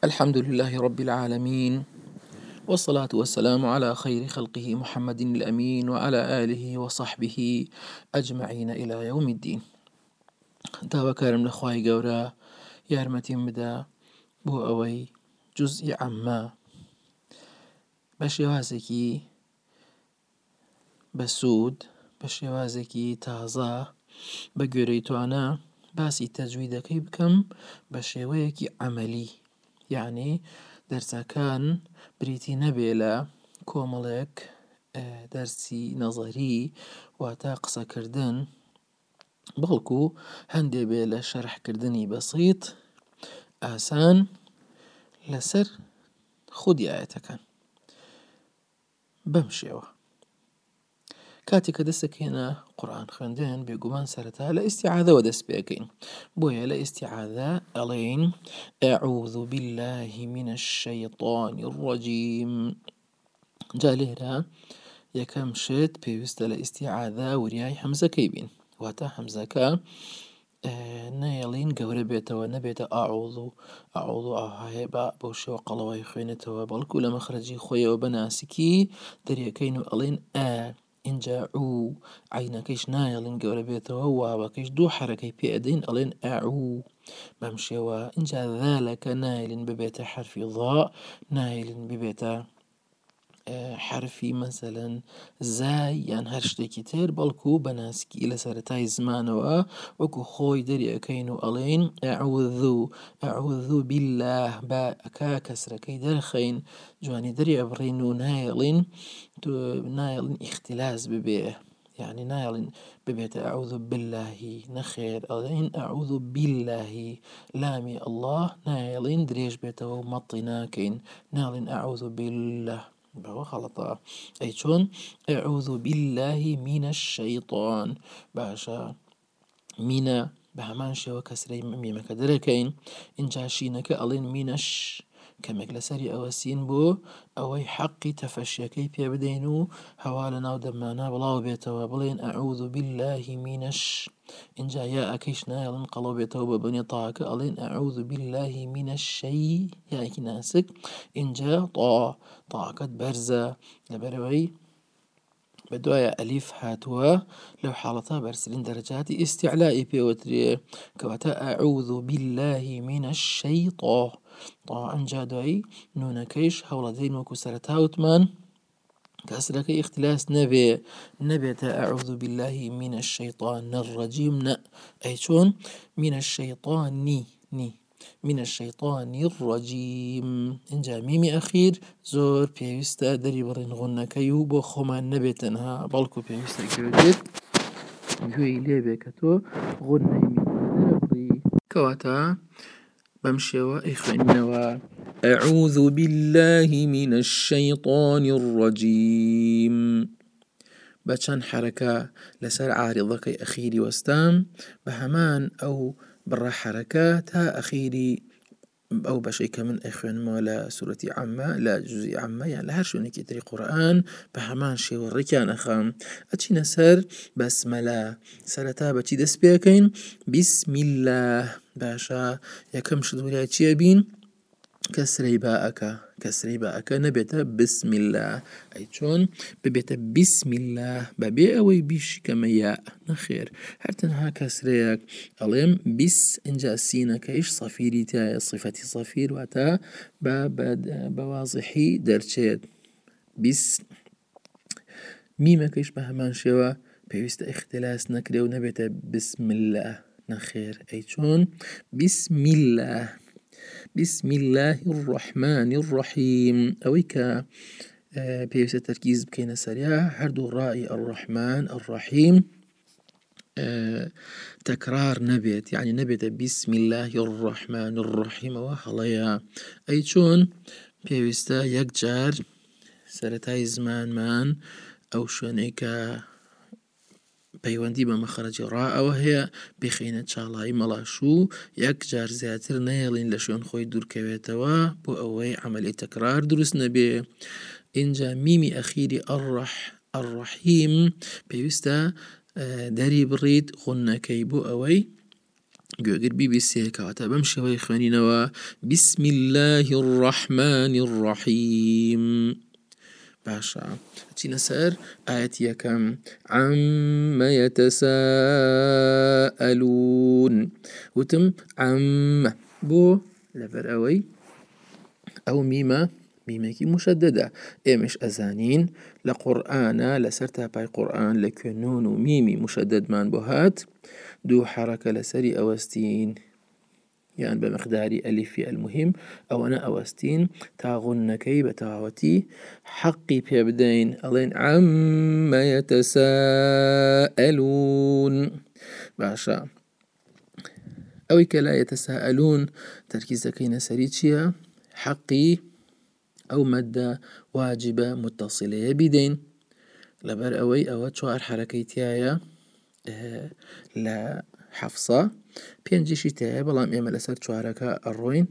الحمد لله رب العالمين، والصلاة والسلام على خير خلقه محمد الأمين وعلى آله وصحبه أجمعين إلى يوم الدين. داواکارم لە خوای گەورە یارمەتیم بدە بۆ ئەوەی جوزئی عەممە بە شێوازێکی بەسوود، بە شێوازێکی تازە، بە گوێرەی توانە باسی تەجویدەکەی بکەم بە شێوەیەکی عەمەلی. یعنی دەرسەکان بریتی نەبێ لە کۆمەڵێک دەرسی نەزەری واتە قسەکردن، بەڵکو هەندێ بێ لە شەرحکردنی بەسیط ئاسان لەسەر خودی ئایەتەکان. بەم شێوە کاتێک کە دەستەکەینە قورئان خوێندن بێگومان سەرەتا لە ئیستیعاذەوە دەست پێ ئەکەین. بۆیە لە ئیستیعاذە ئەڵێین ئەعوذ بالله من الشەیطان الرەجیم. جا لێرە یەکەم شت پێویستە لە ئیستیعاذە وریای هەمزەکەی بین، واتە هەمزەکە نەیەڵین گەورە بێتەوە، نەبێتە ئاعوذ ئاهەیە بەو شێوە قەڵەوەی خوێنێتەوە، بەڵکو لە مەخرەجی خۆیەوە بەناسکی دەریەکەین و ئەڵێن اینجا عینەکەیش نایەڵین گەورە بێتەوە، واوەکەیش دوو حەرەکەی پێ ئەدەین ئەڵێن ئەعو. بەم شێوە اینجا ذالەکە نایەڵین ببێتە حرفی ضا، نایەڵین ببێتە حرفی مەسەلەن زای یان هەر شتێکی تر، بەڵکو بەناسکی لە سەرەتای زمانەوە وەکو خۆی دەریەکەین و ئەڵێن ئەعوذ بالله، باکە کەسرەکەی دەرخەین، جوانی دەری ئەبڕین و نایەڵین ئیختیلاس ببێ، یعنی نایەڵین ببێتە ئەعوذ بالله، نەخێر ئەڵێن ئەعوذ بالله، لامی ئەڵڵاه نایەڵین درێژ بێتەوە و مەطی ناکەین، ناڵێن ئەعوذ بالله، بەوە خەڵەتە. ئەی چۆن؟ ئەعوذ بالله من الشەیطان. باشە مینە بە هەمان شێوە کەسرەی میمەکە دەرەکەین، اینجا شینەکە ئەڵێن مینەش، کەمێک لەسەری ئەوە سین بۆ ئەوەی حەقی تەفەشیەکەی پێ بدەین و هەوا لە ناو دەمانە بڵاو بێتەوە، بڵێن ئەعوذ بالله منش. اینجا یاءەکەیش نایەڵێن قەڵەو بێتەوە بە بنی تاکە، ئەڵێن ئەعوذ بالله من الشەی، یاکی ناسک، اینجا تاکەت بەرزە لەبەرەوەی بەدوایە ئەلیف هاتووە، لەو حاڵەتە بەرزترین دەرەجاتی ئیستیعلای پێوەترێ، کەواتە ئەعوذ بالله من الشەیطان. ئەنجا دوایی نونەکەیش هەوڵەدەین وەکو سەرەتا وتمان کەسرەکەی ئیختیلاس نەبێتە ئەعوذ بالله من الشەیطان الرەجیم، ئەی چۆن؟ من الشەیطانی من الشەیطان الرەجیم. اینجا میمی ئەخیر زۆر پێویستە دەری بڕین غونەکەی و بۆ خۆمان نەبێت تەنها، بەڵکو پێویستە گوێت گوێی لێبێ کە تۆ غونەی میمەکە دەرەبڕی. کەواتە بەم شێوە ئەیخوێنینەوە ئەعوذ بالله من الشەیطان الرەجیم بە چەند حەرەکە لەسەر عارضەکەی ئەخیری وەستام، بە هەمان ئەو بڕە حەرەکە تا ئەخیری ئەو بەشەی کە من ئەخوێنمەوە لە سوورەتی عەممە، لە جوزئی عەممە یان لە هەر شوێنێکی تری قورئان، بە هەمان شێوە ڕێکیان ئەخەم، ئەچینە سەر بەسمەلە. سەرەتا بەچی دەست پێەکەین؟ بسم الله. باشە یەکەم شت وریای چیە بین؟ کەسرەی باءەکە نەبێتە بسم الله. ئەی چۆن؟ ببێتە بسم الله بەبێ ئەوەی بیشکەمە یا، نەخێر، هەر تەنها کەسرەیەک ئەڵێم بیس. اینجا سینەکەیش سەفیری تایە، صفەتی سەفیر، واتە بە وازحی دەرچێت بیس. میمەکەیش بە هەمان شێوە پێویستە ئیختیلاس نەکرێ و نەبێتە بسم الله، نەخێر، ئەی چۆن؟ بسم الله، بسم الله الرحمن الرحیم. ئەوەی کە پێویستە تەرکیز بکەینە سەریا هەردوو ڕای الرحمن الرحیم تەکرار نەبێت، یعنی نەبێتە بسم الله الرحمن الرحیم، ئەوە هەڵەیە. ئەی چۆن؟ پێویستە یەکجار سەرەتای زمانمان ئەو شوێنەی کە پەیوەندی بە مەخرەجی ڕائەوە هەیە بخینە چاڵایی مەڵاشوو، یەکجار زیاتر نەیەڵین لە شوێن خۆی دوورکەوێتەوە بۆ ئەوەی عەمەلی تەکرار دروست نەبێ. اینجا میمی ئەخیری الرحیم پێویستە دەری بڕیت غونەکەی بۆ ئەوەی گوێگر بیبیسێ کەواتە بەم شێوەی خوێنینەوە بسم الله الرحمن الرحیم. باشە چینە سەر ئاەتی یەکەم عەممە یەتەساءەلوون وتم عەممە بۆ لەبەر ئەوەی ئەو میمێکی مشەددەدە ئێمەش ئەزانین لە قورئانە لەسەر تاپای قورئان لە کوێ نون و میمی مشەددەدمان بۆ هات دوو حەرەکە لەسەری ئەوەستین یان بە مقداری ئەلیفی المهم ئەوەنە ئەوەستین تا غوننەکەی بە تەواوەتی حەقی پێ بدەین ئەڵێن عەممە یەتەساءەلوون. باشە ئەوەی کە لا یەتەساءەلوون تەرکیزەکەینە سەری چییە؟ حەقی ئەو مەدە واجبە متصلەیە بیدەین لەبەر ئەوەی ئەوە چوار حەرەکەی تایە لە حەفسە پێنجیشی تایە بەڵام ئێمە لەسەر چوارەکە ئەڕۆین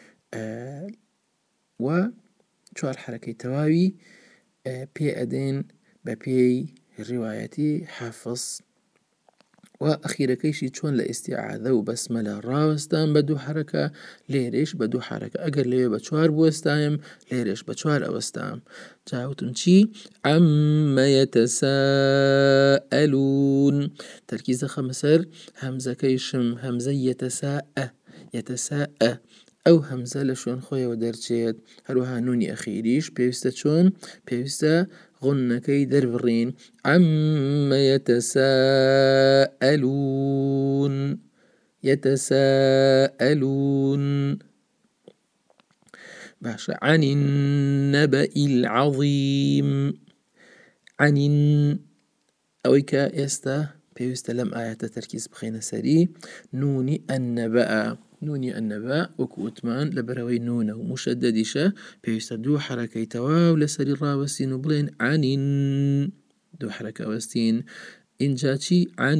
و چوار حەرەکەی تەواوی پێ ئەدەین بە پێی ڕیوایەتی حافظ و ئەخیرەکەیشی چۆن لە ئیستیعاذە و بەسمەلە ڕاوەستان بە دوو حەرەکە لێرەش بە دوو حەرەکە ئەگەر لەوێ بە چوار بوەستایم لێرەش بە چوار ئەوەستام جاوتم چی عەممە یەتەساءەلوون تەرکیزە خەمە سەر هەمزەکەیشم هەمزەی یەتەساءە ئەو هەمزە لە شوێن خۆیەوە دەرچێت هەروەها نونی ئەخیریش پێویستە چۆن پێویستە غنەکەی دەربڕین عەممە یەتەساءەلوون. باشە عن النبأ العظیم ئەوەی کە ئێستا پێویستە لەم ئاەتە تەرکیز بخەینە سەری نونی ئەننەبە وەکو وتمان لەبەرەوەی نونە و مشەددەدیشە پێویستە دوو حەرەکەی تەواو لەسەری ڕاوەستین و بڵێن عەنین دوو حەرەکە ئەوەستین ئینجا چی عن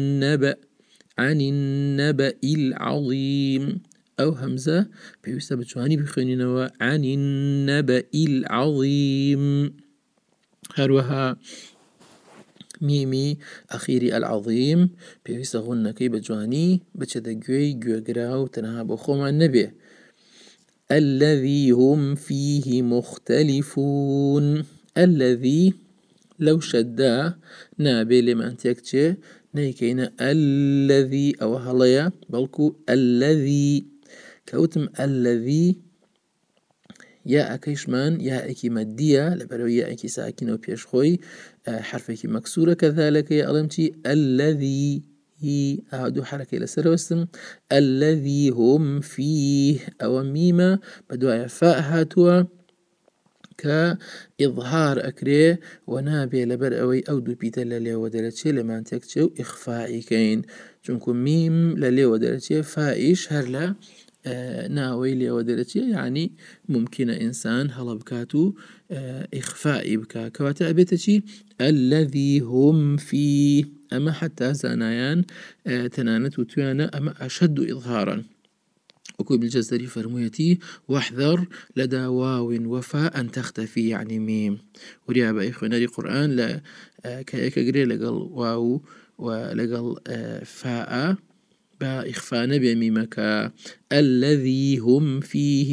النبأ العظیم ئەو هەمزە پێویستە بتوانی بخوێنینەوە عن النبأ العظیم. هەروەها میمی ئەخیری العظیم پێویستە غوننەکەی بە جوانی بچێتە گوێی گوێگرا و تەنها بۆ خۆمان نەبێ الذي هم فيه مختلفون الذي لەو شەددا نابێ لێمان تێکچێ نەیکەینە الذي ئەوە هەڵەیە بەڵکو الذي کەوتم الذي یاءەکەیشمان یاءێکی مەددیە لەبەرەوەی یاءێکی ساکینە و پێشخۆی حرفێکی مەکسورە کەذالەکەی ئەڵێم چی الذي دوو حرەکەی لەسەر وەستم الذي هم فيه ئەوە میمە بە دوایە فاء هاتووە کە ئیظهار ئەکرێ و نابێ لەبەر ئەوەی ئەو دوو پیتە لە لێوە دەرەچێ لەمان تێکچێ و ئیخفائیکەین چونکو میم لە لێوە دەرەچێ فائیش هەر لە ناوەی لێوە دەرەچێ یعنی ممکنە ئینسان هەڵە بکات و ئیخفائی بکە کەواتە ئەبێتە چی الذي هم فيه ئەمە حتا زانایان تەنانەت وتویانە ئەمە ئەشەد ئیظهارا وەکو ابن الجەزەری فەرموویەتی واحذر لدى واو وفاء أن تختفي يعني ميم وریا بە خوێنەری قورئان لە کەیەکەگرێ لەگەڵ واو و لەگەڵ فاء با إخفاء نبي ميمك الذي هم فيه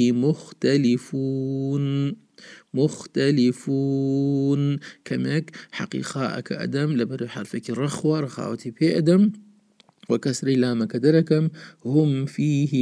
مختلفون كمك حقيقة أدم لبر حرفك الرخوة رخاوتي بي أدم وكسر لامك دركم هم فيه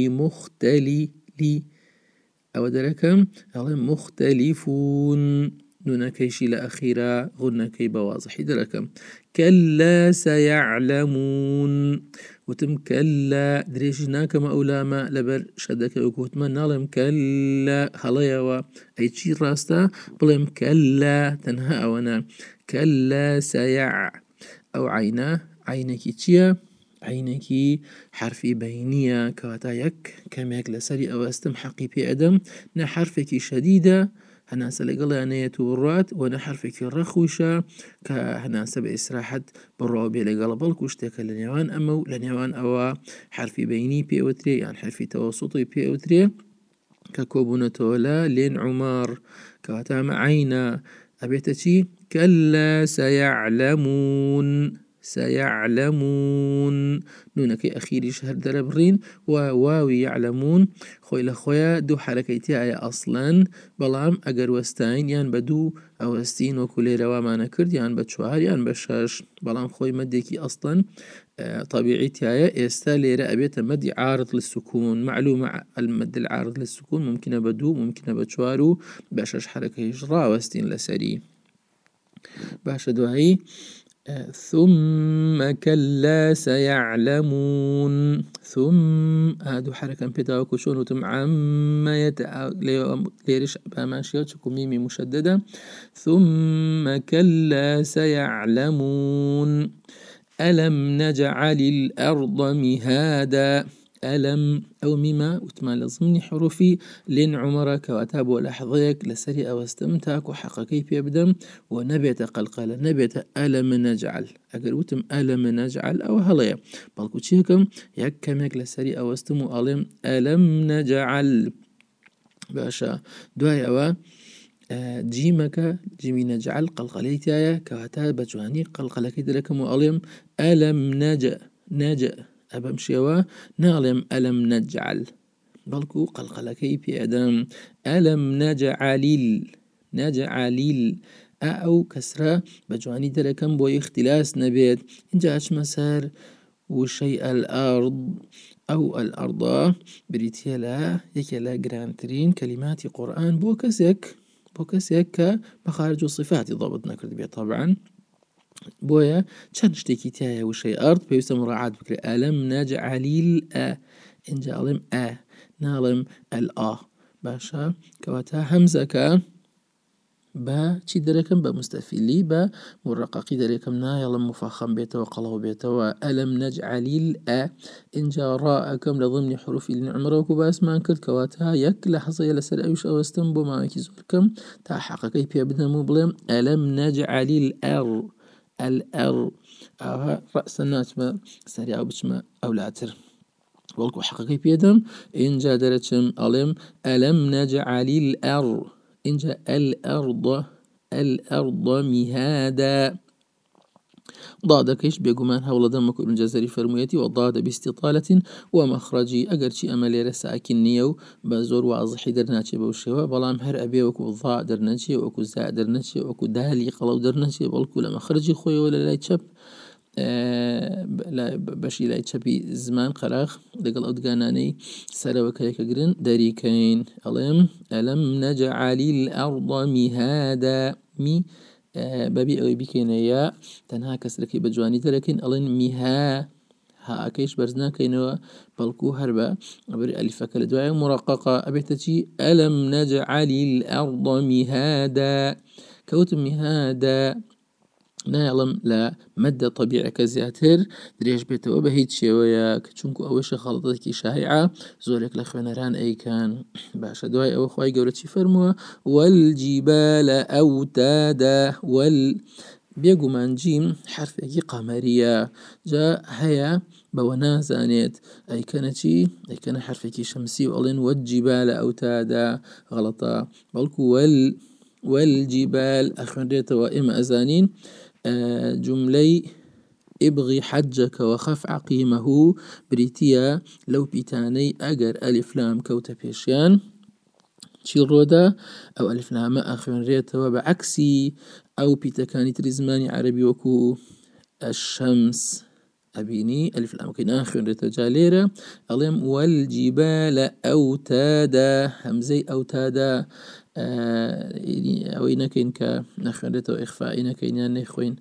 أو دركم مختلفون نونكيشي لأخيرا غنكي بواضح دركم كلا سيعلمون وتم كلا دريجناك ما أولاما لبر شدك وكوتمان نالم كلا هلايوا أي شي راستا بلهم كلا تنها أونا كلا أو عينكي تشيا عينكي حرفي بينية كواتا يك كميك لسري أو استمحقي بي أدم نحرفك شديدة هناسة لقل عناية برات ونحرفك رخوشة كهناسة بإسراحة بالرابي لقل بالكوشتك لنيوان أمو لنيوان أو حرفي بيني بي أوتري يعني حرفي توسطي بي أوتري ككوبونة ولا لين عمار كواتا عينا أبيتشي كلا سيعلمون سيعلمون نونەکەی ئەخیریش هەر دەرەبڕین و واوی یعلمون خۆی لە خۆیە دوو حرەکەیتیایە ئەسڵەن بەڵام ئەگەر وەستاین یان بە دوو ئەوەستین وەکو لێرەوامانە کرد یان بە 4 یان بە 6 بەڵام خۆی مەدێکی ئەسڵەن طبيعيتها ئێستا لێرە ئەبێتە مەدی عارض للسكون معلومة المد العارض للسكون ممكنة بدو ممكنة بچوار باشش حركة ڕاوەستین لەسەری باشە دوایی ثم كلا سيعلمون ثم هادو حركة بيتا وكشون وتم عما ليرش باماشية تشكو ميمي مشددة ثم كلا سيعلمون ألم نجعل الأرض مهادا ألم أو مما وتما لازمني حروفي لين عمرك واتاب ولحظيك لسري أو استمتاك وحقكي بيبدم ونبيت قلقلة نبيت ألم نجعل أقل وتم ألم نجعل أو هليا بلكو تشيكم يكمك لسري أو استمو ألم نجعل باشا دواي أوا جيمك جيمي نجعل قلقليتايا كواتا بجواني قلقلكي دركم وألم ألم نجأ أبمشيوا نعلم ألم نجعل بلكو قلقلكي بيادم ألم نجعل أو كسرة بجواني دركم بو اختلاس نبيت إنجاش مسار وشيء الأرض أو الأرض بريتيلا يكلا جرانترين كلمات قرآن بوكسك كمخارج الصفات ضبطنا كردبية طبعا بويا چەند شتێکی تایە وشەی ئەرد پێویستە مراعات بکرێ ئەلەم نەجعەلیل اینجا ئەڵێم ناڵێم ئەلئا باشە کەواتە هەمزەکە بە چی دەرەکەم بە مستەفیلی بە مڕەقەقی دەرەکەم نایەڵم مفەخەم بێتەوە قەڵەو بێتەوە ئەلەم نەجعەلیل اینجا ڕائەکەم لە ضمنی حروفی لنعمرە وەکو باسمان کرد کەواتە یەک لەحظەیە لەسەر ئەویش ئەوەستم بۆ ماوەیەکی زۆر کەم تا حەقەکەی پێ بدەم و بڵێم ئەلەم نەجعەلیل الأر رأس الناس ما سريع بچما أولاتر والكو حقيقي بيدم إنجا درتشم ألم نجعل الأرض إنجا الأرض مهادا ضادكيش بيقومان هولا دمك ابن جزري فرميتي وضاد باستطالة ومخرجي أقرشي أمالي رساكن نيو بزور واضحي درناتي بوشيوا بلام هر أبي وكو ضاء درناتي وكو زاء درناتي وكو دالي قلو درناتي بلكو لمخرجي خوي ولا لا يتشب لا بشي لا يتشبي زمان قراخ دقل أودقاناني سروا كيكا قرن داريكين ألم نجعل الأرض مهادا بابي أوي بكينيا تنها كسركي بجواني تركين ألين مها ها أكيش برزنا كينوا بلكو هربا أبري ألفك لدواء مرققة أبيتشي ألم نجعل الأرض مهادا كوت مهادا نعلم لا مادة طبيعي كزياتر دريش بيتو بهيت شوية كتشونكو أوش خلطتكي شائعة زورك لخوانران أي كان باشا دواي أو خواي قولتشي فرموا والجبال أوتادا بيقو من جيم حرف أكي قمرية جاء هيا بونا زانيت أي كان حرف أكي شمسي وألين والجبال أوتادا غلطة بلكو والجبال أخرجت وإما أزانين جملي ابغي حجك وخف عقيمه بريتيا لو بيتاني أجر ألف لام كوتا بيشيان شيرودا أو ألف لام أخرجت وبعكسي أو بيتا كانت رزماني عربي وكو الشمس أبيني ألف لام كين أخرجت جاليرة ألم والجبال أوتادا همزي أوتادا أو إنكين كنخرجت وإخفاء إنكين يعني خوين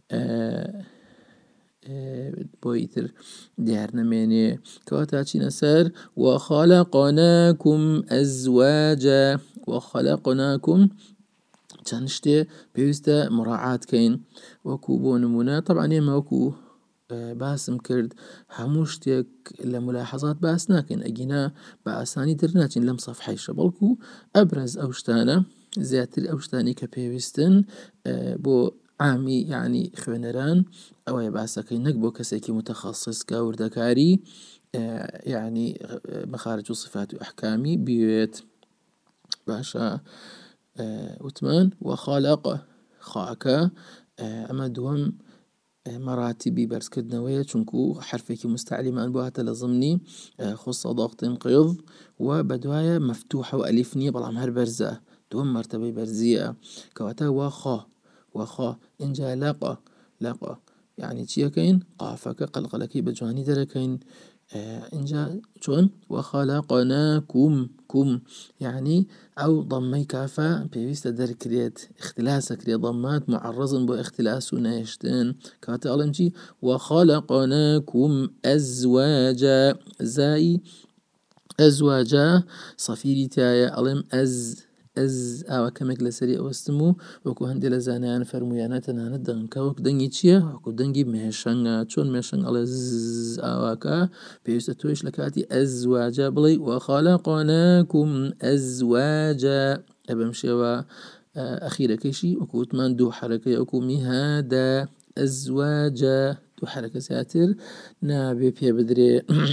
بويتر ديارنا ميني كواتاتي نسر وخلقناكم أزواجا وخلقناكم تنشتي بيوستا مراعاة كين وكو بونمونا طبعا يما وكو باسم کرد هموشتێک لە ملاحظات باس ناکەین ئەگینا بە ئاسانی دەرناچین لەم سەفحەیشە بەڵکو ئەبرز ئەو شتانە زیاتر ئەو شتانی کە پێویستن بۆ عامی یعنی خوێنەران ئەوەیە باسەکەی نەک بۆ کەسێکی متخصص کە وردەکاری یعنی مخارج و صفات و ئەحکامی بوێت باشە وتمان وخالق خاکە ئەمە دووەم مراتبی بەرزکردنەوەیە چونکو حرفێکی مستعلیمان بۆ هاتە لە ضمنی خص ضغط انقض و بەدوایە مفتوحە و ئەلیف نییە بەڵام هەر بەرزە دووەم مرتبەی بەرزیە کەواتە وەخا اینجا لەقە يعني چیەکەین قافەکە قەلقەلەکەی بە جوانی دەرەکەین اینجا چۆن وخەلەقناکم يعني ئەو ضمەی کافە پێویستە دەرکرێت اختلاسەکرێت ضمات معرضن بۆ اختلاس و نەهێشتن کەواتە ئەڵێم چی وخەلەقناکم ئەزواجا زای ئەزواجا سەفیری تایە ئەڵێم ئەز ئاوا کەمێک لەسەری ئەوەستم و وەکو هەندێک لە زانایان فەرموویانە تەنانەت دەنگکە وەک دەنگی چییە وەکو دەنگی مێشەنگە چۆن مێشەنگ ئەڵێ ئاواکە پێویستە تۆیش لە کاتی ئەزواجە بڵێ وەخەلەقناکم ئەزواجا بەم شێوە ئەخیرەکەیشی وەکو وتمان دوو حەرەکەی وەکو میهادە ئەزواجە دوو حەرەکە زیاتر نابێ پێ بدرێ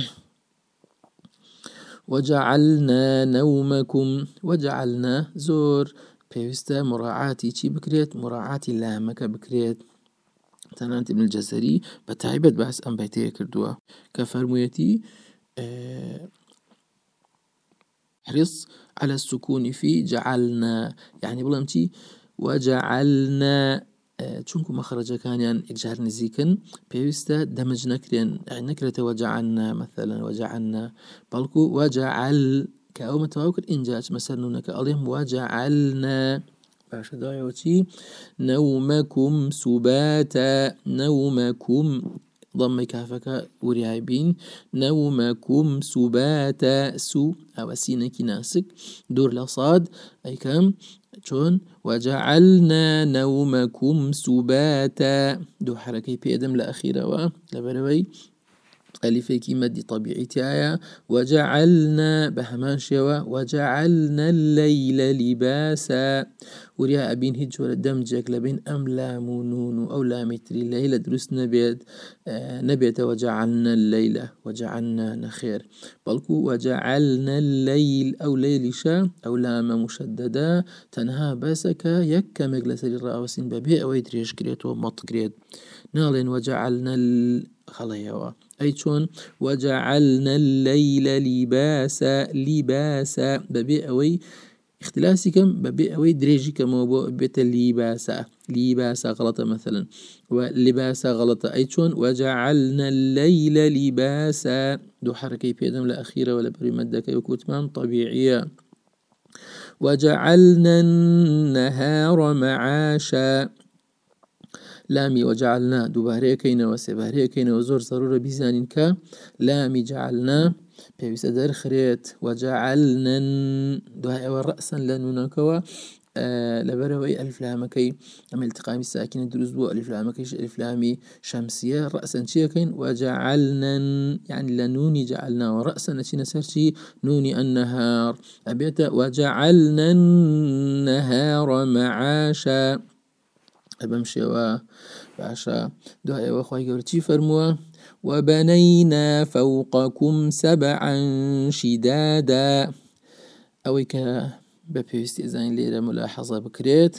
وجعلنا نومكم وجعلنا زۆر پێویستە مراعاتی چی بکرێت مراعاتی لامەکە بکرێت تەنانەت ابن الجەزەری بە تایبەت باس ئەم بەیتەیە کردووە کە فەرموویەتی حرص على السكون في جعلنا يعني بڵێم چی وجعلنا چونکو مەخرەجەکانیان یەکجار نزیکن پێویستە دەمج نەکرێن نەکرێتەوە جعلنا مثلا وجعلنا بەڵکو وجعل کە ئەومە تەواو کرد اینجا چمە سەر نونەکە ئەڵێم وجعلنا باشە دوایەوە چی نومكم سباتا نومكم ضمەی کافەکە وریای بین نومكم سباتا سو ئەوە سینێکی ناسک دوور لە ساد ئەیکەم چۆن وجعلنا نومكم سباتا دوو حرەکەی پێدەم لە ئەخیرەوە لەبەرەوەی ئەلیفێکی مەدی طبیعی تایە وجعلنا بە هەمان شێوە وجعلنا الليل لباسا وریا ئەبین هیچ جۆرە دەمجێک لەبین ئەم لام و نون و ئەو لامی تری لەیلە دروست نەبێتە وجعلنا الليل وجعلنا نەخێر بەڵکو وجعلنا الليل ئەو لەیلیشە ئەو لامە مشەددە تەنها بەسەکە یەک کەمێک لەسەری ڕاوەسین بەبێ ئەوەی درێژکرێتەوە مەطگرێت ناڵێن وجعلنا خەڵەیەوە أي چۆن وجعلنا الليل لباسا بەبێ ئەوەی اختلاسي كم ببي أوي دريجي كم بيت لباسا غلطة مثلا ولباسا غلطة أي شون وجعلنا الليل لباسا دو حركة بيدم لأخيرة ولا بري مدك يكوتمان طبيعية وجعلنا النهار معاشا لامی وجعلنا دووبارەیەکەینەوە سێبارەیەکەینەوە زۆر ضرورە بیزانین کە لامی جعلنا پێویستە دەرخرێت وجعلنا دوایەوە ڕەسەن لە نونەکەوە لەبەرەوەی ئەلیفلامەکەی ئەمە التقامی ساکینە دروست بوو ئەلیفلامەکەیش ئەلیفلامی شەمسیە ڕەسەن چیەکەین وجعلنا يعني لە نونی جعلناوە ڕەسەن ئەچینە سەر چی نونی النهار ئەبێتە وجعلنا النهار معاشا بەم شێوە باشە دوایەوە خوای گەورە چی فەرمووە وبنينا فوقكم سبعا شدادا ئەوەی کە بە پێویستی ئەزانین لێرە ملاحەزە بکرێت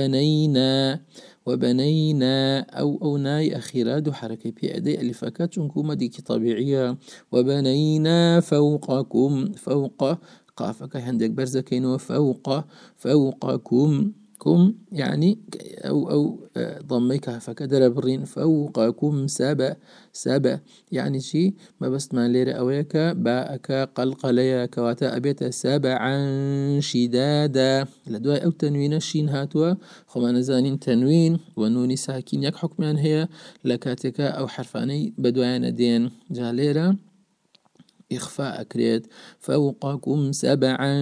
وبنينا ئەو نای ئەخیرە دوو حرەکەی پێ ئەدەی ئەلیفەکە چونکو مەدێکی طبیعیە وبنينا فوقكم فوق قافەکە هەندێک بەرزەکەینەوە فوقكم يعني أو ضمي كافك دربرين فوقكم سبع يعني شي ما بس ما ليرة أويك باءك قلقليا كواتا أبيت سبعا شدادا لدواء أو تنوين الشين هاتوا خما نزانين تنوين ونوني ساكين يك حكمان هي لكاتك أو حرفاني بدوان دين جاليرة إخفاء أكريت فوقكم سبعا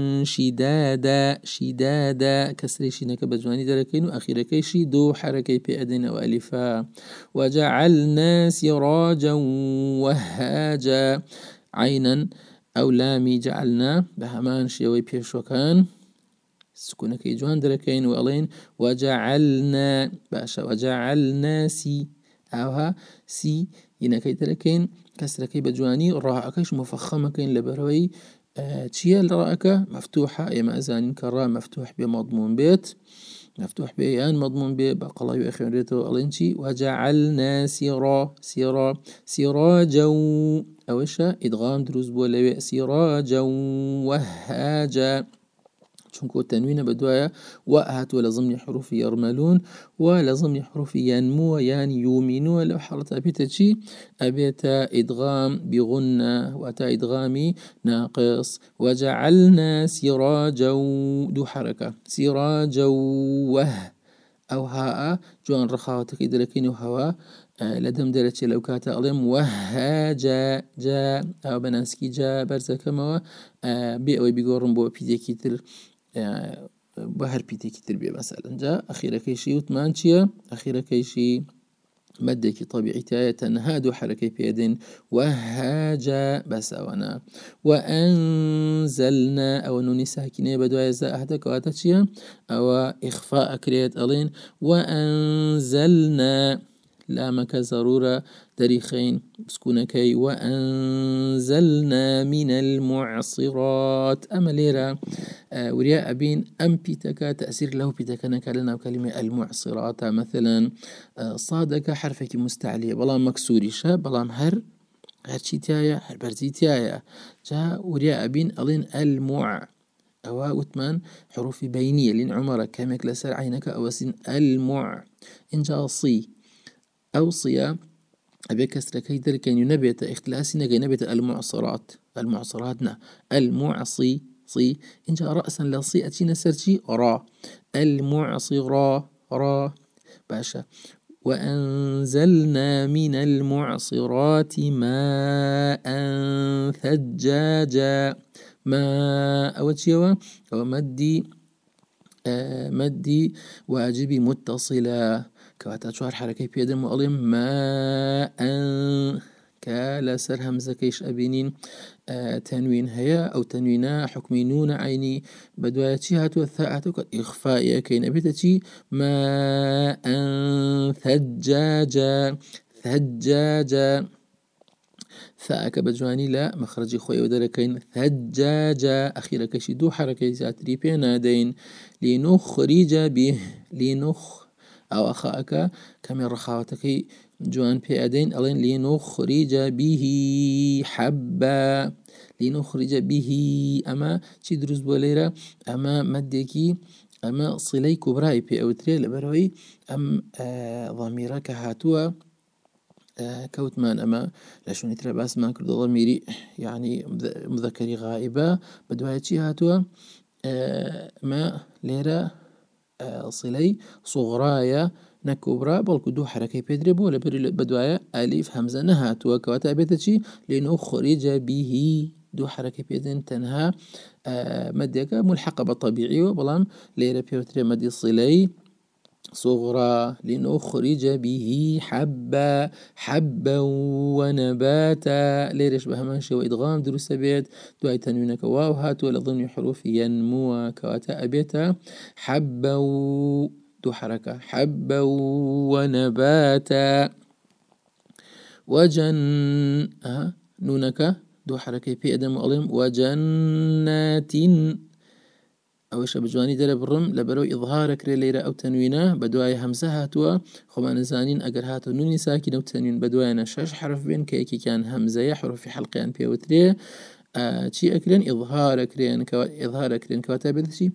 شدادا كسري شينك بجواني دركين وأخيرا كيشي دو حركي بأدن وألفا وجعلنا سراجا وهاجا عينا أو لامي جعلنا بهمان شيوي بيشوكان سكونك جوان دركين وألين وجعلنا باشا وجعلنا أوها سي ينكي دركين كسركي بجواني راءكش مفخمكين لبروي تشيا الراءك مفتوحة يما أزانين كراء مفتوح بمضمون بيت مفتوح به يان مضمون به بقى أخيرته ألينشي وجعلنا سراجا أوشا إدغام دروز بولا سراجا وهاجا چونكو التنوين بدوايا وأهات ولازم حروف يرملون ولازم حروف ينمو يعني يؤمنون لو حالة أبيتا أبيتا إدغام بغنة وأتا إدغامي ناقص وجعلنا سراجا دو حركة سراجا أو هاء جوان رخاوتك إدركين وهوا لدم درتش لو كاتا ألم وهاجا جا أو بناسكي جا برزكما بيئوي بيقورن بو بيديكي تر بهر بيتيكي تربية مثلا جاء أخيرا كيشي وثمانشيا أخيرا كيشي مدك طبيعي تاية هادو حركة بيدين وهاجا بس أونا وأنزلنا أو نوني ساكنة بدو يزا أهدك واتشيا أو إخفاء كريت ألين وأنزلنا لامك ضرورة تاريخين سكونكي وأنزلنا من المعصرات أما ليرة ورياء أبين أم بيتك تأثير له بيتك نكالنا كلمة المعصرات مثلا صادك حرفك مستعلية بلام مكسوري شا بلام هر شي تايا هر برزي تايا جاء ورياء أبين ألين أو وثمان حروف بينية لين عمرك كامك لسر عينك أوسين إن جاء صي أو صيا أبي كسركي دركن ينبت اختلاسي نجي نبت المعصراتنا المعصي صي إن جاء رأسا لصي أتينا سرشي را المعصرة را باشا وأنزلنا من المعصرات ماء ثجاجا ماء أوتشيوا مدي واجبي متصلا كواتا شوار حركة بيدم وألم ماء كالا سر همزة كيش أبينين تنوين هيا أو تنوينا حكمينون عيني بدواياتي هاتو الثاء هاتو إخفاء كين أبيتتي ماء ثجاجا ثاءك بجواني لا مخرجي خوي ودركين ثجاجا أخيرا كشي دو حركة زاتري بينادين لنخ أو أخاك كم رخاوتك جوان بيادين ألين لنخرج به حبا لنخرج به أما شي دروز بوليرا أما مدكي أما صلي كبراي بي أوتري لبروي أم ضميرك هاتوا كوتمان أما لشون يترى باس ما كرد ضميري يعني مذكري غائبة بدوايتي هاتوا ما ليرة صلي صغرايا نكبرى بلكو دو حركة بيدري بولا بدوايا ألف همزة نهات وكواتا بيتشي لنخرج به دو حركة بيدن تنها مديك ملحقة بالطبيعي وبلام ليرة بيوتري مدي صلي صغرى لنخرج به حبا ونباتا ليرش بهمانشي وإدغام دروس بيت دعاء تنوينك واو هاتو لضمن حروف ينمو كواتا أبيتا حبا دو حركة حبا ونباتا نونك دو حركة بي أدم وألم وجنات أوش بجواني دل برم لبرو إظهارك ليرة أو تنوينه بدواي همزة هاتوا خمان زانين أجر هاتو نوني ساكن أو تنوين بدواينا شش حرف بين كيكي كان همزة حرف في حلقين بيوتري شي أكرين إظهار أكرين كواتب شي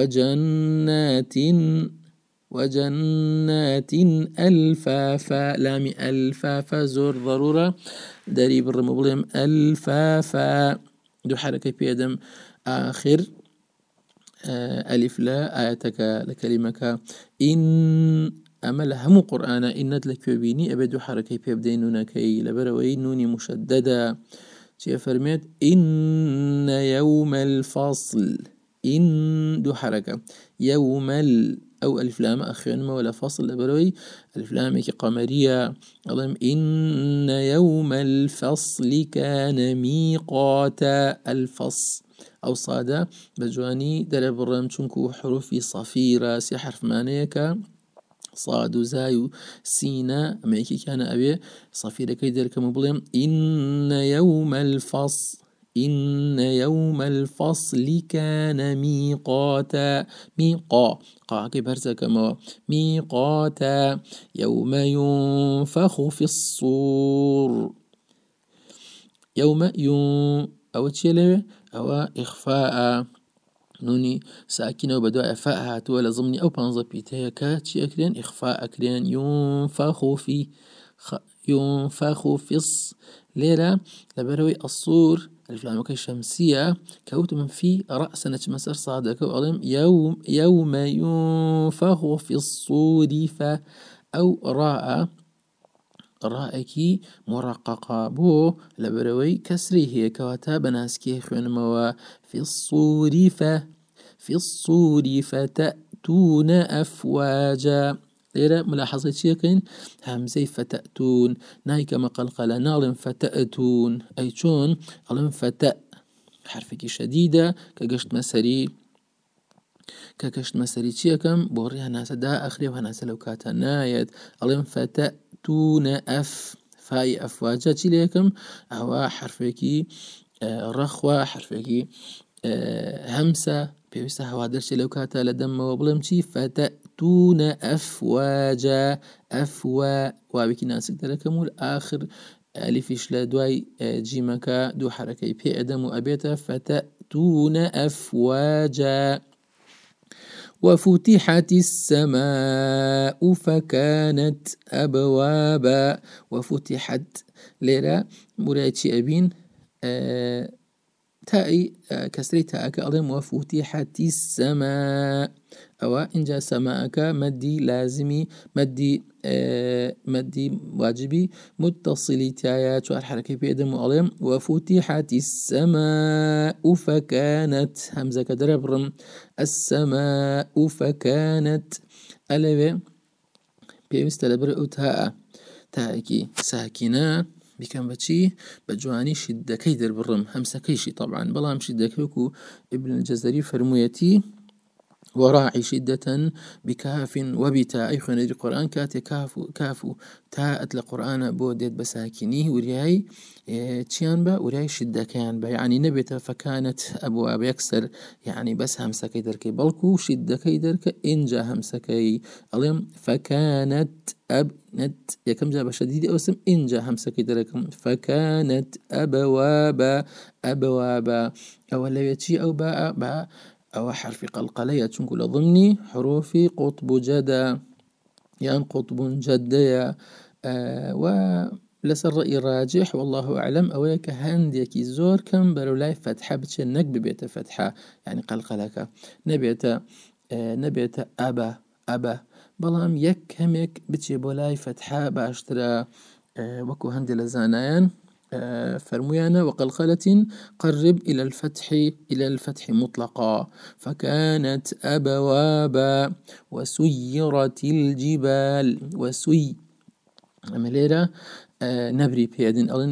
وجنات ألفافا لامي ألفافا زور ضرورة داري بالرمبلهم ألفافا دو حركة بيدم آخر ألف لا آياتك لكلمك إن أمل هم قرآن إنت لك بيني أبدو حركة بيبدينونا كي لبروي نوني مشددة شيء فرميت إن يوم الفصل إن دو حركة يوم أو ألف لام أخيرا ولا فصل لبروي ألف لام قمرية اللهم إن يوم الفصل كان ميقاتا الفصل أو صادة بجواني درب الرم چونكو حروفي صفيرة سي حرف مانيكا صاد وزاي سينا أميكي كان أبي صفيرة كي درك مبليم إن يوم الفصل إن يوم الفصل كان ميقاتا. قا كي برزا كما ميقاتا. يوم ينفخ في الصور. يوم أو تشيلي أو إخفاء نوني ساكنة وبدواء فاء هاتوا لضمني أو بانزا بيتايا كاتشي أكرين إخفاء أكرين ينفخ في ليلة لبروي الصور الفلام كي شمسية كوت من في رأس مسار صادق وأظن يوم ينفخ في الصور أو رائكي مرققة بو لبروي كسري هي كواتا بناسكي خونموا في الصور فتأتون أفواجا. ليرة ملاحظة شيكين همزي فتأتون نايك مقلقلة نالم فتأتون أي شون ألم فتأ حرفك شديدة كقشت مسري شيكم بوريها ناس دا أخري وهناس لو كاتا نايد ألم فتأتون فاي أفواجا ليكم أو حرفك رخوة حرفك همسة بيوستا هوادرش لو كاتا لدم وبلمشي فتأتون أفواجا وابكي ناسك تلكمول آخر ألفش لدواي جيمكا دو حركي بي أدم وأبيتا فتأتون أفواجا. وفتحت السماء فكانت أبوابا. وفتحت ليرة مراتي أبين تائي كسري تاءك أظن وفتحت السماء أو إنجا سماءك مدي لازمي مدي واجبي متصلي تايا شوار حركة بيدم وأظن وفتحت السماء فكانت همزة كدربرم السماء فكانت ألوي بيمستلبر أتهاء تاءكي ساكنة بكم بتشي بجواني شدة كيدر بالرم همسة كيشي طبعا بلام شدة كيكو ابن الجزري فرميتي وراعي شدة بكاف وبتاء أي خنير القرآن كاتي كافو تاء القرآن بودت بساكنيه ورياي تشيان با ورياي شدة كان با يعني نبت فكانت أبواب يكسر يعني بس همسة كيدر كي بلكو شدة كيدر كإنجا همسة كي أليم فكانت أبنت يكم جاب شديد أو اسم إنجا همسة كيدركم فكانت أبوابا أو لا يتشي أو باء أو حرف قلقلية تنقل ضمني حروف قطب جدا يعني قطب جديا ولس الرأي راجح والله أعلم أويك هنديك زور كم برولاي فتحة بتشنك ببيت فتحة يعني قلقلك نبيت أبا بلام يك همك بتشي بولاي فتحة باشترا وكو هندي لزانيان فرميانا وقلقلة قرب إلى الفتح مطلقا فكانت أبوابا وسيرت الجبال أمليرا نبري بيادن ألن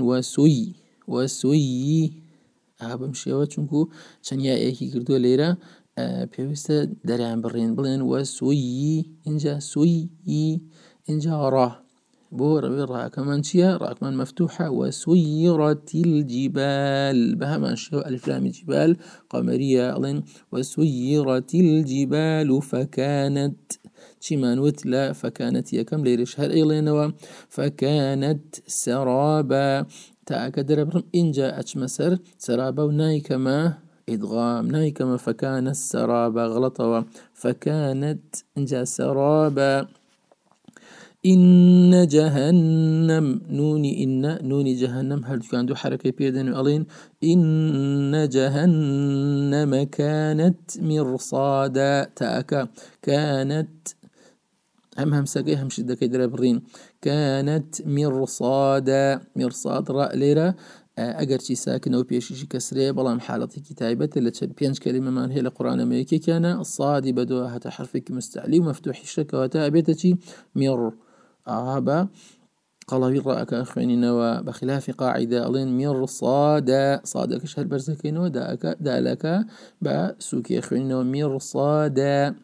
وسوي بمشيوة چونكو چنيا ايكي كردو ليرا بيوستا دريان برين بلين وسوي انجا سوي انجا راه بو راه كمان شيا راه كمان مفتوحة وسيرت الجبال بها منشو ألف لام جبال قمرية ألين وسيرت الجبال فكانت شمان وتلا فكانت يكم ليرش هل إيلينوا فكانت سرابا تأكد ربرم إن جاءت مسر سرابا ونايكما إدغام نايكما فكان السرابا غلطوا فكانت إن جاء سرابا إن جهنم نوني جهنم هل كان دو حركة بيدن ألين إن جهنم كانت مرصادا تأكا كانت هم ساقي هم شدة كيدرا برين كانت مرصاد راء ليرة اگر چی ساكن او بيشيشي كسري بلام حالتي كتابة اللي بينج كلمة من هي القرآن امريكي كان الصاد بدو هتا حرفك مستعلي ومفتوح الشك وتا بيتشي مر آبا قال رأك أخواننا وبخلاف قاعدة ألين مرصادا صادك شهر برزكين وداك دالك بسوكي أخواننا مرصادا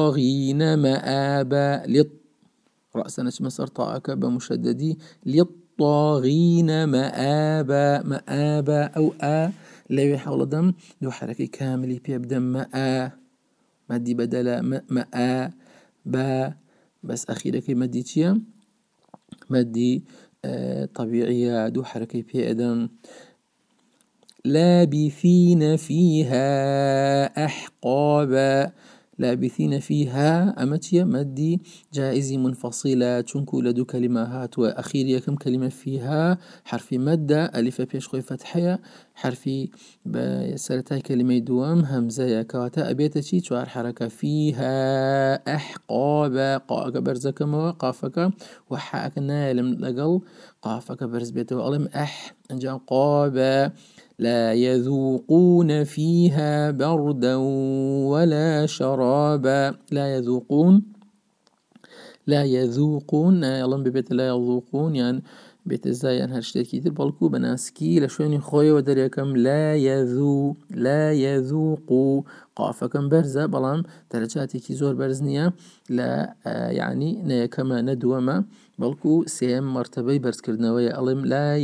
للطاغين مآبا رأسنا مسر طاعك بمشددي للطاغين مآبا. مآبا أو لا يحاول دم دو حركة كاملة بيبدأ مادي بدل مآ با، بس أخيرا مادي تشيا مادي طبيعية دو حركة بيبدأ. لابثين فيها أحقابا. لابثين فيها أمتيا مدي جائزي منفصلة تشنكو لدو كلمات وأخير يكم كلمة فيها حرف مادة ألف بيش خوي فتحية حرفي بسرتاي كلمة دوام همزة كواتا أبيتا شي توار حركة فيها أحقابا قاك برزك قافك وحاك نالم لقل قافك برز بيتو ألم أنجا قابا. لا يذوقون فيها بردا ولا شرابا. لا يذوقون يلم ببيت لا يذوقون يعني بيت ازاي انها اشتكي بالكو بناسكي لشوين خوي ودريكم لا يذوقوا قافكم برزة بلام درجاتي كي زور برزنية لا يعني نيكما ندوما بلكو سيم مرتبة برز كردنوية ألم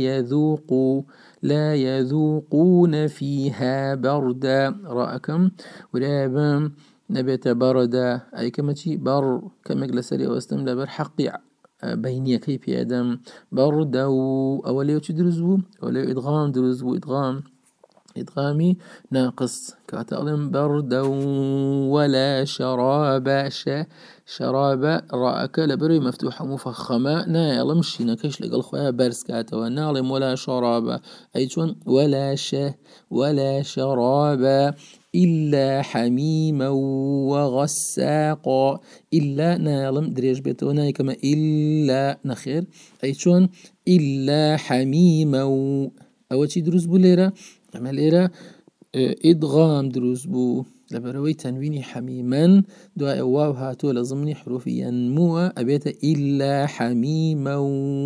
لا يذوقون فيها بردا راءكم ولابم نبيت بردا أي كمتي بر كمجلسري واستملا بر حقي بينية كيف يدم بردا أولي تدرزو أولي إدغام درزو إدغامي ناقص كاتألم بردا ولا شرابا. شرابا راءك لبري مفتوحة مفخمة نايلم شينكش لقل خويا برس كاتوا نالم ولا شرابا أيتون ولا شرابا إلا حميما وغساقا. إلا نالم دريج بيتونا كما إلا نخير أيتون إلا حميما أول شي دروس بوليرة أما ليرة إدغام دروس بو لبروي تنويني حميما دعاء واو هاتو لزمني حروفي ينمو أبيت إلا حميما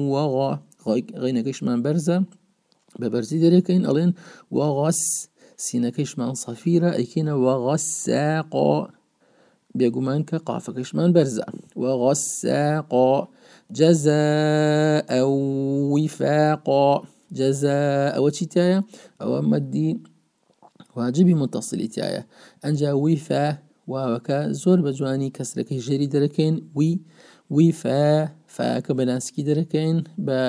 غينكش من برزة ببرزي دريكين ألين سينكش من صفيرة أيكين وغساقا بيقومان كقافكش من برزة وغساقا. جزاء وفاقا. جزاء وشتايا أو مدي واجبي متصل تايا أنجا وفا وكا زور بجواني كسرك جري دركين وفا فاك بناسكي دركين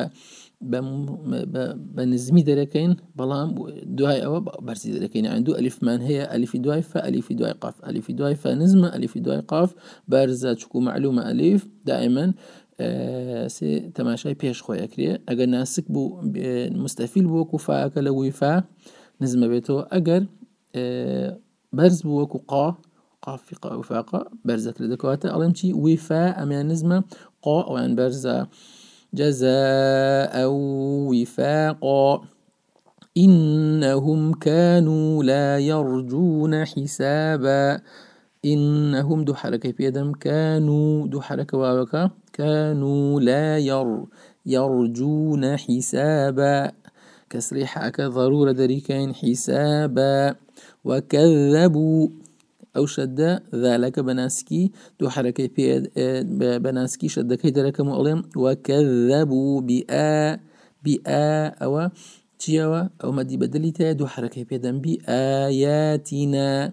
بنزمي دركين بلام دواي أو برسي دركين عندو ألف من هي ألف دواي فا ألف دواي قاف ألف دواي فا نزمة ألف دواي قاف برزة تشكو معلومة ألف دائما سي تماشاي بيش خويا كري اگر ناسك بو مستفيل بو وكو فاك لو فا نزمة بيتو اگر برز بو وكو قاف في قا وفاقا برزك لدكواتا ألمشي وفاء أميان نزمة قا أو يعني برزة. جزاء وفاقا. إنهم كانوا لا يرجون حسابا. إنهم دو حركة بيدم كانوا دو حركة واوكا كانوا لا يرجون حسابا كسري حاكا ضرورة دريكين حسابا. وكذبوا أو شد ذلك بناسكي دو حركة بناسكي شد كي درك مؤلم وكذبوا بآ أو تيوا أو مدي بدلتا دو حركة بيدم بآياتنا.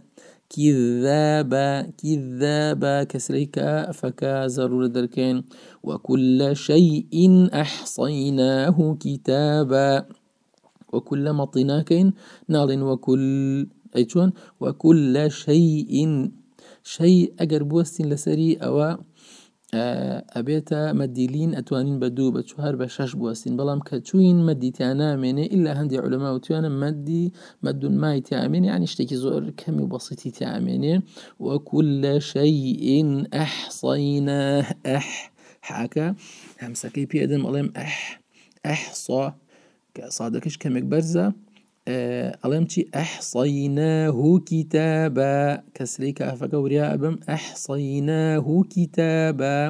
كذابا كسريك فكا ضرورة دركين. وكل شيء أحصيناه كتابا. وكل مطيناكين نال وكل أيتون وكل شيء أجر بوستين لسري أو أبيتا مديلين أتوانين بدو بتشهر بشاش بوستين بلام كتوين مدي تعنامين إلا هندي علماء وتوانا مد ما يتعامين يعني اشتكي زور كمي بسيطي تعامين. وكل شيء أحصيناه حاكا همسكي بيدم ألم أحصى صادكش كمك برزة ألمتي أحصيناه كتابا كسريك أفكوريا أبم أحصيناه كتابا.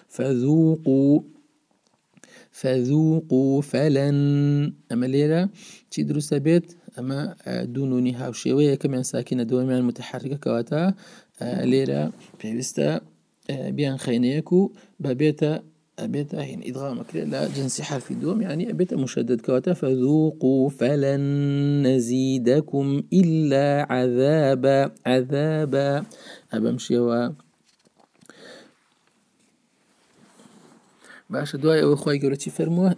فذوقوا فلن أما ليلة تدرس بيت أما دونوني هاوشيوية كمان ساكنة دوامي المتحركة كواتا ليلة بيستا بيان خينيكو ببيتا أبيت هين إدغام كده لا جنس حرف دوم يعني أبيت مشدد كواتا فذوقوا فلن نزيدكم إلا عذابا عذابا أبمشي باش دواي أو إخوائي قولتي فرموه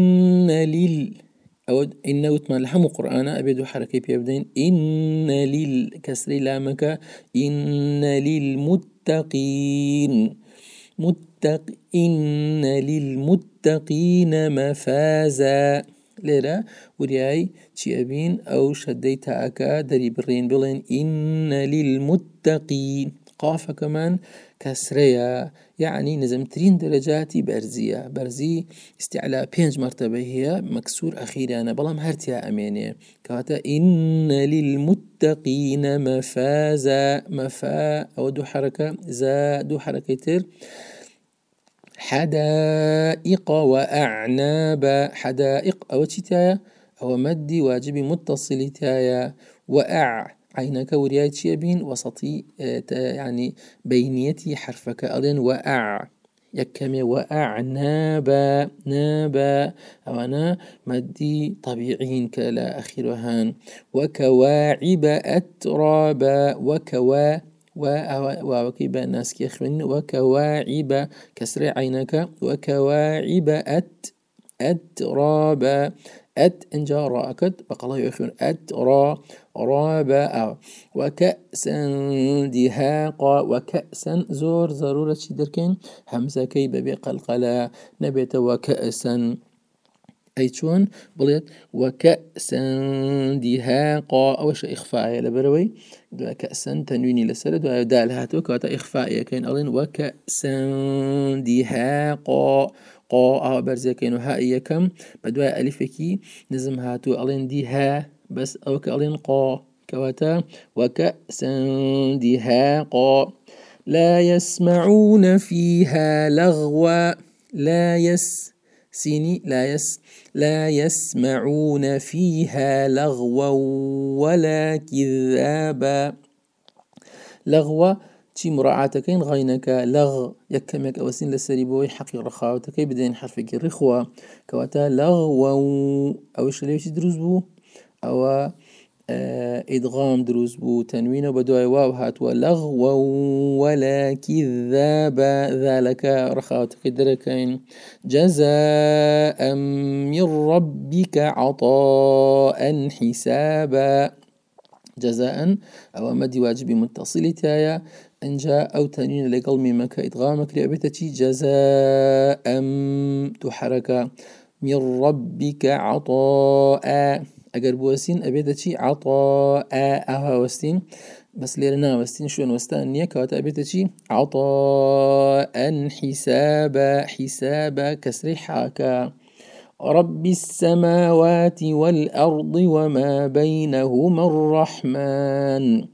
أو إن وتمان لحمو قرآن أبيدو حركة بيبدين كسر لامك إن للمتقين إن للمتقين مفازا ليرة ورياي تشي أبين أو شديتها أكا دري برين بلين إن للمتقين قافة كمان كسرية يعني نزمترين درجات برزي استعلاء بينج مرتبة هي مكسور أخيرا أنا بلام هرتيا أميني كاتا إن للمتقين مفازا أو دو حركة دو حركة تر حدائق وأعناب حدائق أو تشتايا أو مدي واجب متصل تايا عينك ورياية شيبين وسطي يعني بينيتي حرفك ألين يكمي وأعنابا نابا أو أنا مدي طبيعين كلا أخيرهان وكواعب أترابا وكيب الناس كيخمن وكواعب كسر عينك وكواعب أترابا إنجا راكت بقى الله يخون رابا وكأسا دهاقا وكأسا زور ضرورة شدركين همزة كيب بقلقلا نبت وكأسا أي شون بليت وكأسا دهاقا أوش إخفاء لبروي دو كأسا تنويني لسر دو دال هاتو كاتا إخفاء كين ألين وكأسا دهاقا قا برزي كينو هائية كم بدوا ألفكي نزم هاتو ألين دها بس أو كألين قا كواتا وكأسا دهاقا لا يسمعون فيها لغوا لا يسمعون فيها لغوا ولا كذابا لغوا تي مراعاتكين غينك يكمك أوسين لسريبوي حقي رخاوتكي بدين حرفك الرخوة كواتا لغوا أو شليوش دروز بو أو إدغام دروز بو تنوين بدوي واو هاتوا لغوا ولا كذابا ذلك رخاوتك دركين جزاء من ربك عطاء حسابا جزاء أو مدي واجب متصل تايا إن جاء أو تنوين لقل ميمك إدغامك لأبتتي جزاء تحرك من ربك عطاء أجر بوسين أبيتشي عطاء أها وستين بس ليرنا وستين شو وستان نيك وتأبيتشي عطاء حسابا كسر حاكا رب السماوات والأرض وما بينهما الرحمن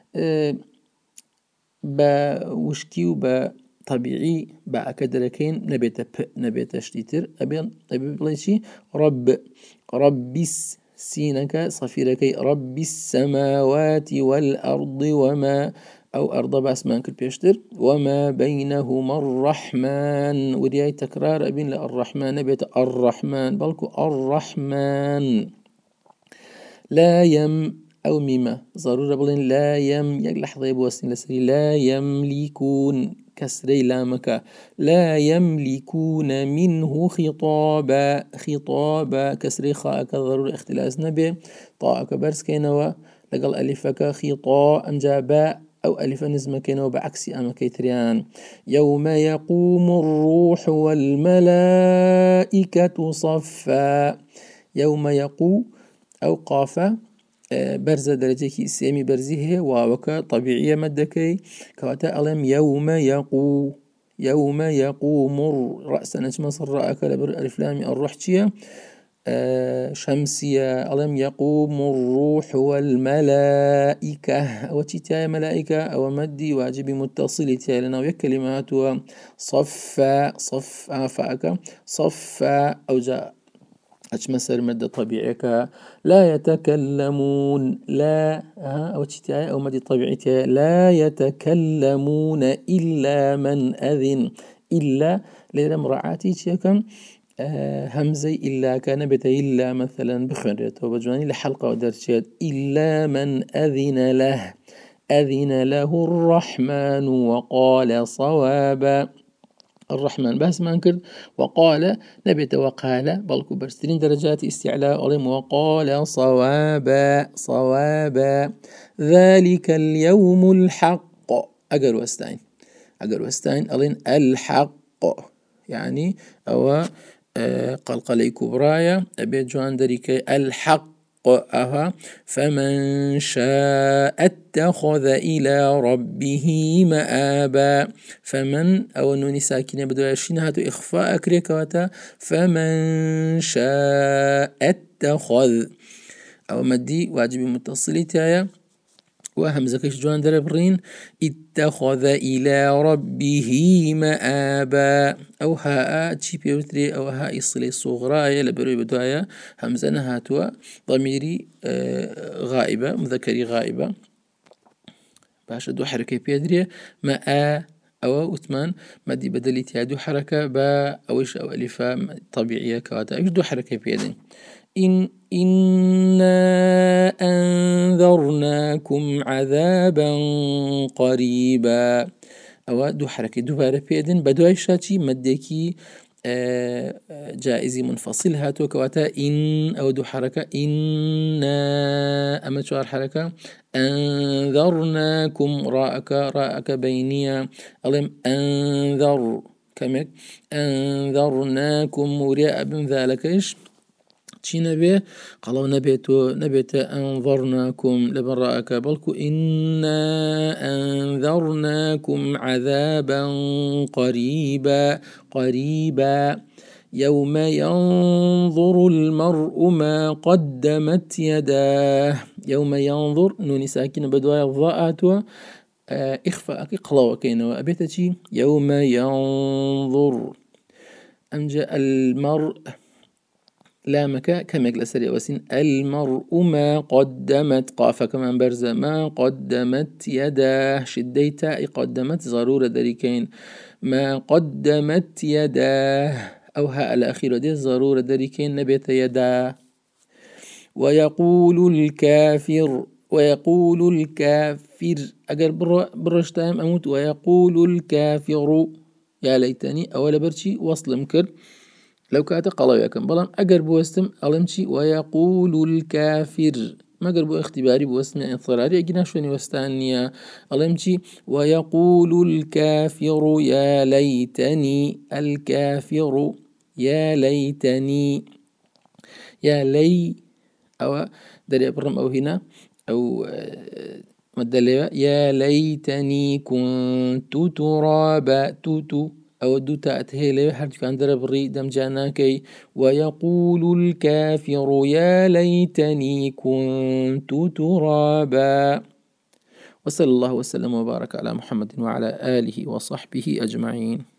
با وشكي طبيعي با كدركين نبيت شتيتر أبي بليشي رب سينك صفيرك رب السماوات والأرض وما أو أرض بأسمان كل بيشتر وما بينهما الرحمن ودي تكرار أبين الرحمن بيت الرحمن بلكو الرحمن لا أو ميمة ضرورة بلين لا لحظة يبوسين لسري لا يملكون كسري لامك لا يملكون منه خطابا كسري خاءك ضرورة اختلاس نبي طاءك برس كينوا لقل ألفك خطاء أنجاباء أو ألف نزم كينوا بعكس أما كيتريان يوم يقوم الروح والملائكة صفا يوم يقوم أو قافة برزة درجة سيمي برزيه واوكا طبيعية مدكي كواتا ألم يوم يقوم رأس نجم صراءك لبر الإفلام الرحشية شمسية ألم يقوم الروح والملائكة وتتايا ملائكة أو مدي واجب متصل تايا لنا ويكلمات صفا فاك صفا أو جاء أشمسر مد طبيعك لا يتكلمون لا أو تشتاي أو مد طبيعتها لا يتكلمون إلا من أذن إلا لێرە مڕعاتی چیەکەم همزەی ئیلاکە نەبێتە ئیلا مثلا بخوێنرێتەوە بە جوانی لە حەڵقەوە دەرچێت إلا من أذن له أذن له الرحمن وقال صوابا. الرحمن بس ما انكر وقال نبت وقال بلكو برسترين درجات استعلاء علم وقال صوابا صوابا ذلك اليوم الحق أجر وستين ألين الحق يعني أو قلقلي كبرايا أبي جوان دريكي الحق أها فمن شاء اتخذ إلى ربه مآبا. فمن أو نوني ساكنة بدو يشين هاتو إخفاء كريكواتا فمن شاء اتخذ أو مدي واجب متصلي تايا وهمزكش جوان دربرين اتخذ إلى ربه مآبا أو هاء تشي بيوتري أو هاء إصلي صغرى لبروي بداية همزة هاتوا ضميري غائبة مذكري غائبة باش دو حركة بيدري ماء أو أثمان مدي بدلي تيادو حركة با أوش أو ألفا طبيعية كواتا أوش دو حركة بيدين إنا أنذرناكم عذابا قريبا أو دو حركة دوباره بيدن بدوي شاتي مدكي جائزي منفصل هاتو كواتا إن أو دو حركة إنا أما شوار حركة أنذرناكم راءك بينيا ألم أنذر كمك أنذرناكم ورياء بن ذلكش چی نەبێ قەڵەو نەبێتە أنذرناكم لبراءك بلكو إنا أنذرناكم عذابا قريبا يوم ينظر المرء ما قدمت يداه يوم ينظر نوني ساكنة بدوايا الضاءات إخفاء قلوة كينو أبيتشي يوم ينظر أنجا المرء لامك كمك لسري وسين المرء ما قدمت قاف كمان برزة ما قدمت يداه شديتا قدمت ضرورة دريكين ما قدمت يداه أو هاء الأخير دي ضرورة دريكين نبيت يداه ويقول الكافر أجر برشتام أموت ويقول الكافر يا ليتني أول برشي وصل مكر لو كانت قلوية كم بلان أجر بوستم ألمشي ويقول الكافر ما قربوا اختباري بوستم يعني اضطراري أجينا شوني وستانيا ألمشي ويقول الكافر يا ليتني الكافر يا ليتني يا لي أو دري أبرم أو هنا أو مدلبة يا ليتني كنت ترابا توتو أو دو تأتهي لي حرف كان درب ري دم جاناكي ويقول الكافر يا ليتني كنت ترابا. وصلى الله وسلم وبارك على محمد وعلى آله وصحبه أجمعين.